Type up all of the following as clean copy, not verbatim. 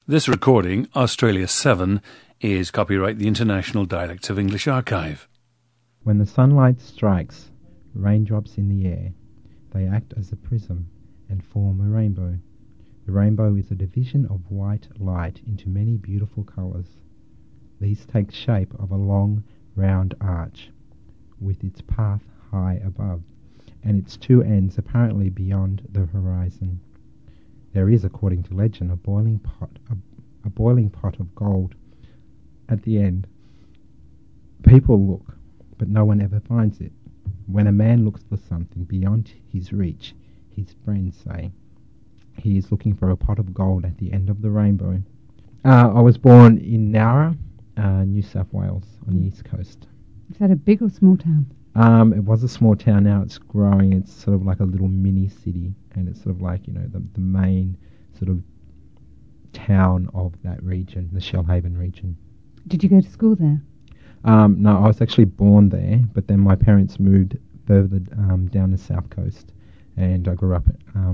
This recording, Australia 7, is copyright the International Dialects of English Archive. When the sunlight strikes raindrops in the air, they act as a prism and form a rainbow. The rainbow is a division of white light into many beautiful colours. These take shape of a long, round arch, with its path high above, and its two ends apparently beyond the horizon. There is, according to legend, a boiling pot of gold at the end. People look, but no one ever finds it. When a man looks for something beyond his reach, his friends say he is looking for a pot of gold at the end of the rainbow. I was born in Nowra, New South Wales, on the east coast. Is that a big or small town? It was a small town. Now it's growing. It's sort of like a little mini city, and it's sort of like, the main sort of town of that region, the Shellhaven region. Did you go to school there? No, I was actually born there, but then my parents moved further down the south coast, and I grew up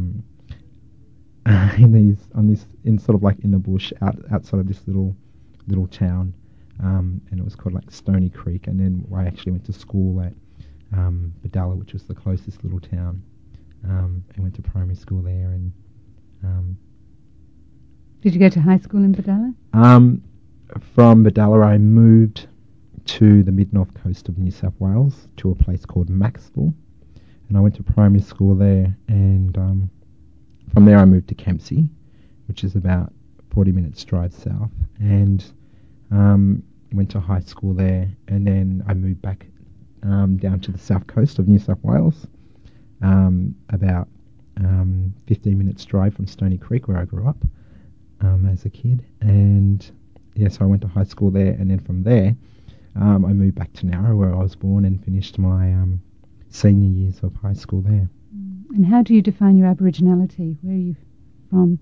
in sort of like in the bush outside of this little town, and it was called like Stony Creek. And then I actually went to school at Badalla, which was the closest little town, and went to primary school there. And did you go to high school in Badalla? From Badalla, I moved to the mid-north coast of New South Wales to a place called Maxville, and I went to primary school there. And from there, I moved to Kempsey, which is about 40 minutes drive south, and went to high school there. And then I moved back down to the south coast of New South Wales, about 15 minutes drive from Stony Creek, where I grew up as a kid. And so I went to high school there, and then from there I moved back to Nowra, where I was born, and finished my senior years of high school there. And how do you define your Aboriginality? Where are you from?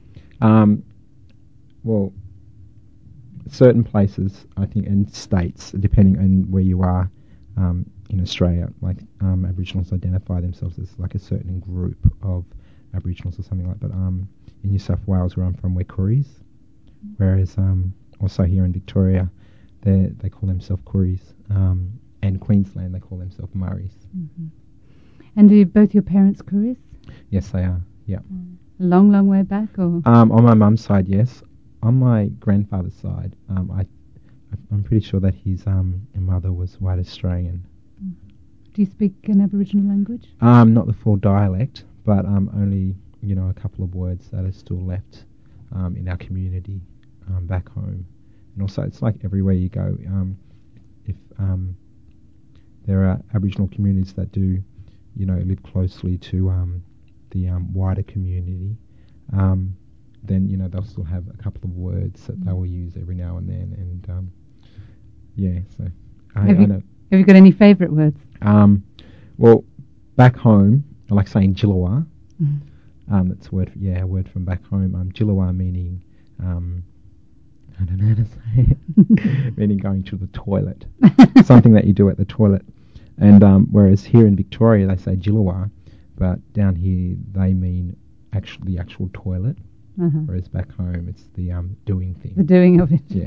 Well, certain places, I think, and states, depending on where you are in Australia, like Aboriginals identify themselves as like a certain group of Aboriginals or something like that. But in New South Wales, where I'm from, we're Kooris, whereas also here in Victoria, they call themselves Kooris, and Queensland, they call themselves Murris. Mm-hmm. And are both your parents Kooris? Yes, they are. Yeah. A long, long way back, or? On my mum's side, yes. On my grandfather's side, I'm pretty sure that his mother was white Australian. Do you speak an Aboriginal language? Not the full dialect, but only a couple of words that are still left in our community back home. And also, it's like everywhere you go. If there are Aboriginal communities that do, live closely to the wider community, then they'll still have a couple of words that they will use every now and then. And so I know. Have you got any favourite words? Well, back home, I like saying Jillawa. That's a word from back home. Jillawa meaning, I don't know how to say it, meaning going to the toilet. Something that you do at the toilet. And whereas here in Victoria they say Jillawa, but down here they mean the actual toilet. Whereas back home it's the doing thing. The doing of it. Yeah.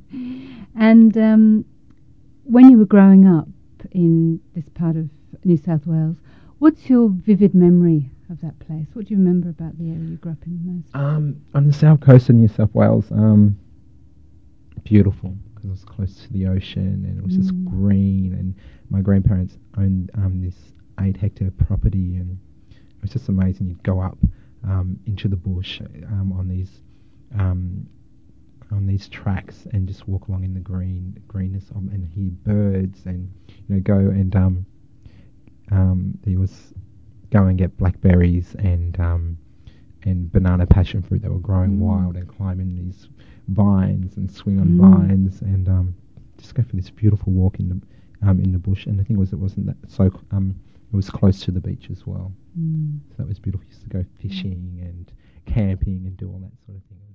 And when you were growing up in this part of New South Wales, what's your vivid memory of that place? What do you remember about the area you grew up in most? On the south coast of New South Wales, beautiful, because it was close to the ocean, and it was just green, and my grandparents owned this 8-hectare property, and it was just amazing. You'd go up into the bush on these tracks and just walk along in the greenness and hear birds, and go and there was go and get blackberries and banana passion fruit that were growing wild, and climb in these vines and swing on vines, and just go for this beautiful walk in the bush. And the thing was, it wasn't that so. It was close to the beach as well, so that was beautiful. We used to go fishing and camping and do all that sort of thing.